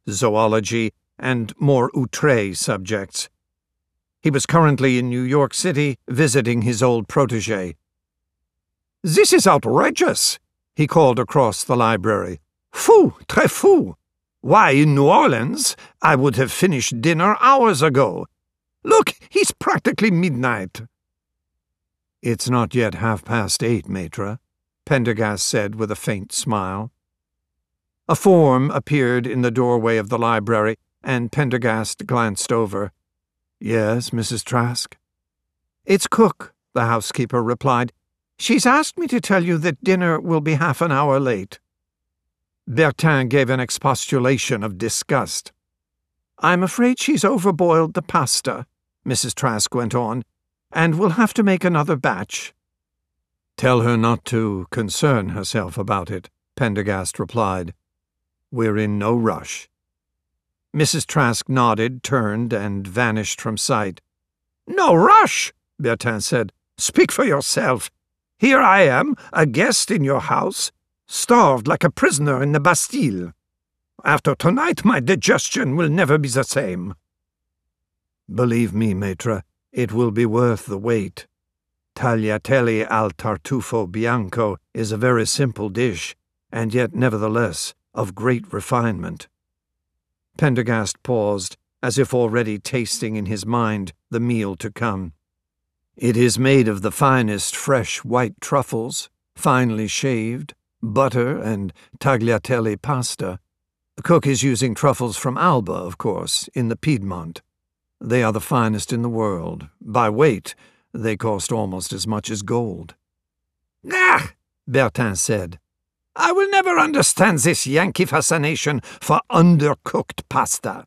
zoology, and more outre subjects. He was currently in New York City visiting his old protégé. "This is outrageous," he called across the library. "Fou, très fou. Why, in New Orleans, I would have finished dinner hours ago. Look, he's practically midnight." "It's not yet 8:30, Maître," Pendergast said with a faint smile. A form appeared in the doorway of the library, and Pendergast glanced over. "Yes, Mrs. Trask?" "It's Cook," the housekeeper replied. "She's asked me to tell you that dinner will be half an hour late." Bertin gave an expostulation of disgust. "I'm afraid she's overboiled the pasta," Mrs. Trask went on, "and we'll have to make another batch." "Tell her not to concern herself about it," Pendergast replied. "We're in no rush." Mrs. Trask nodded, turned, and vanished from sight. "No rush," Bertin said. "Speak for yourself. Here I am, a guest in your house, starved like a prisoner in the Bastille. After tonight, my digestion will never be the same." "Believe me, Maître, it will be worth the wait. Tagliatelle al tartufo bianco is a very simple dish, and yet nevertheless of great refinement." Pendergast paused, as if already tasting in his mind the meal to come. "It is made of the finest fresh white truffles, finely shaved, butter, and tagliatelle pasta. Cook is using truffles from Alba, of course, in the Piedmont. They are the finest in the world. By weight, they cost almost as much as gold." "Ah!" Bertin said. "I will never understand this Yankee fascination for undercooked pasta."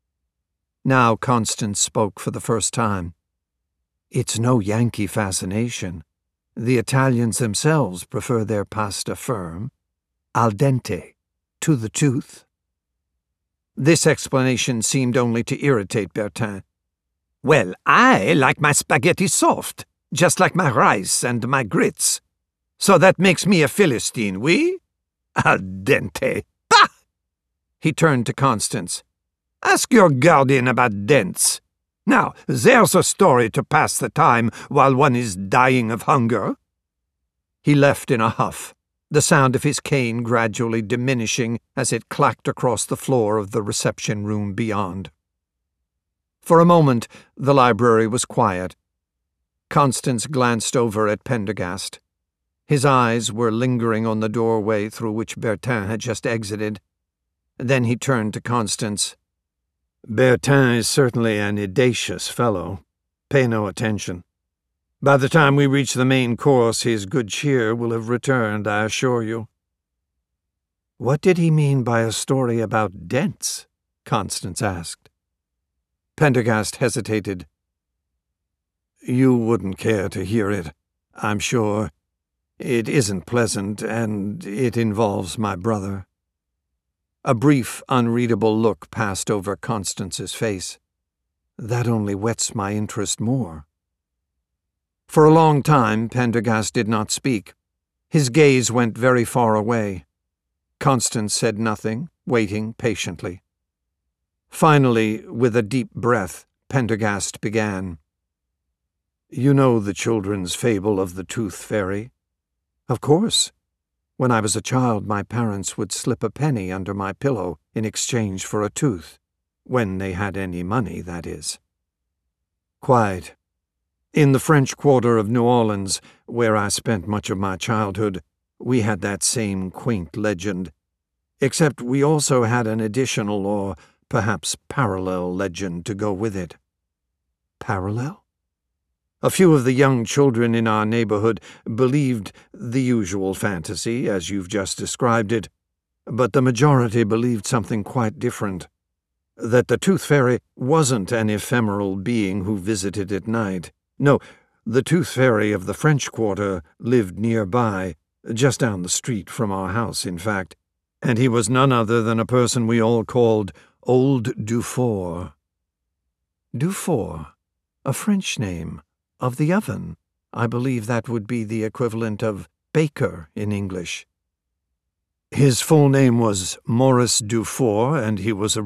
Now Constance spoke for the first time. "It's no Yankee fascination. The Italians themselves prefer their pasta firm, al dente, to the tooth." This explanation seemed only to irritate Bertin. "Well, I like my spaghetti soft, just like my rice and my grits. So that makes me a Philistine, oui? Al dente. Bah!" He turned to Constance. "Ask your guardian about dents. Now, there's a story to pass the time while one is dying of hunger." He left in a huff, the sound of his cane gradually diminishing as it clacked across the floor of the reception room beyond. For a moment, the library was quiet. Constance glanced over at Pendergast. His eyes were lingering on the doorway through which Bertin had just exited. Then he turned to Constance. "Bertin is certainly an audacious fellow. Pay no attention. By the time we reach the main course, his good cheer will have returned, I assure you." "What did he mean by a story about dents?" Constance asked. Pendergast hesitated. "You wouldn't care to hear it, I'm sure. It isn't pleasant, and it involves my brother." A brief, unreadable look passed over Constance's face. "That only whets my interest more." For a long time, Pendergast did not speak. His gaze went very far away. Constance said nothing, waiting patiently. Finally, with a deep breath, Pendergast began. "You know the children's fable of the Tooth Fairy?" "Of course. When I was a child, my parents would slip a penny under my pillow in exchange for a tooth. When they had any money, that is." "Quite. In the French Quarter of New Orleans, where I spent much of my childhood, we had that same quaint legend, except we also had an additional or perhaps parallel legend to go with it." "Parallel?" "A few of the young children in our neighborhood believed the usual fantasy, as you've just described it, but the majority believed something quite different. That the Tooth Fairy wasn't an ephemeral being who visited at night. No, the Tooth Fairy of the French Quarter lived nearby, just down the street from our house, in fact, and he was none other than a person we all called Old Dufour." "Dufour? A French name? Of the oven? I believe that would be the equivalent of baker in English." "His full name was Maurice Dufour, and he was a